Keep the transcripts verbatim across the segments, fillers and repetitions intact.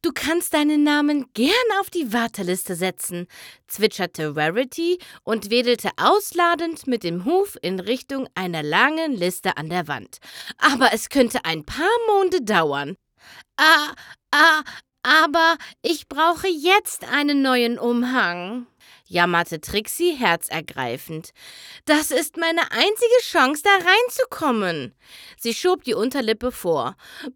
Du kannst deinen Namen gern auf die Warteliste setzen, zwitscherte Rarity und wedelte ausladend mit dem Huf in Richtung einer langen Liste an der Wand. Aber es könnte ein paar Monde dauern. Ah, ah, aber ich brauche jetzt einen neuen Umhang, jammerte Trixie herzergreifend. Das ist meine einzige Chance, da reinzukommen. Sie schob die Unterlippe vor.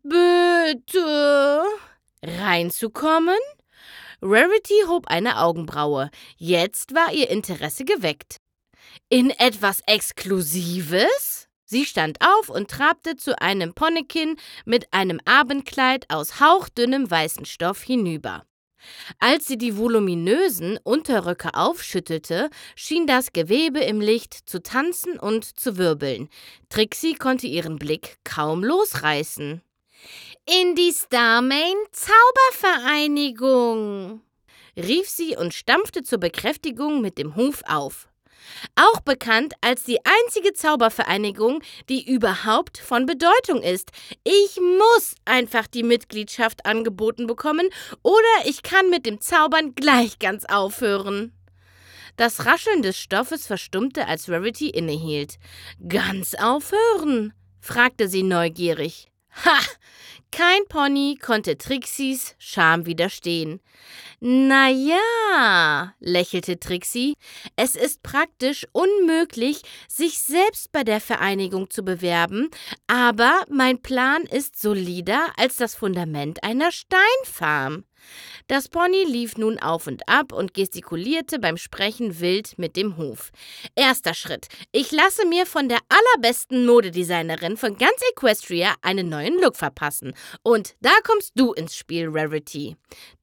Bitte. Reinzukommen? Rarity hob eine Augenbraue. Jetzt war ihr Interesse geweckt. In etwas Exklusives? Sie stand auf und trabte zu einem Ponykin mit einem Abendkleid aus hauchdünnem weißen Stoff hinüber. Als sie die voluminösen Unterröcke aufschüttelte, schien das Gewebe im Licht zu tanzen und zu wirbeln. Trixie konnte ihren Blick kaum losreißen. »In die Starmane Zaubervereinigung«, rief sie und stampfte zur Bekräftigung mit dem Huf auf. Auch bekannt als die einzige Zaubervereinigung, die überhaupt von Bedeutung ist. Ich muss einfach die Mitgliedschaft angeboten bekommen oder ich kann mit dem Zaubern gleich ganz aufhören. Das Rascheln des Stoffes verstummte, als Rarity innehielt. »Ganz aufhören?« fragte sie neugierig. »Ha! Kein Pony konnte Trixies Charme widerstehen.« »Na ja«, lächelte Trixie, »es ist praktisch unmöglich, sich selbst bei der Vereinigung zu bewerben, aber mein Plan ist solider als das Fundament einer Steinfarm.« Das Pony lief nun auf und ab und gestikulierte beim Sprechen wild mit dem Huf. »Erster Schritt. Ich lasse mir von der allerbesten Modedesignerin von ganz Equestria einen neuen Look verpassen. Und da kommst du ins Spiel, Rarity.«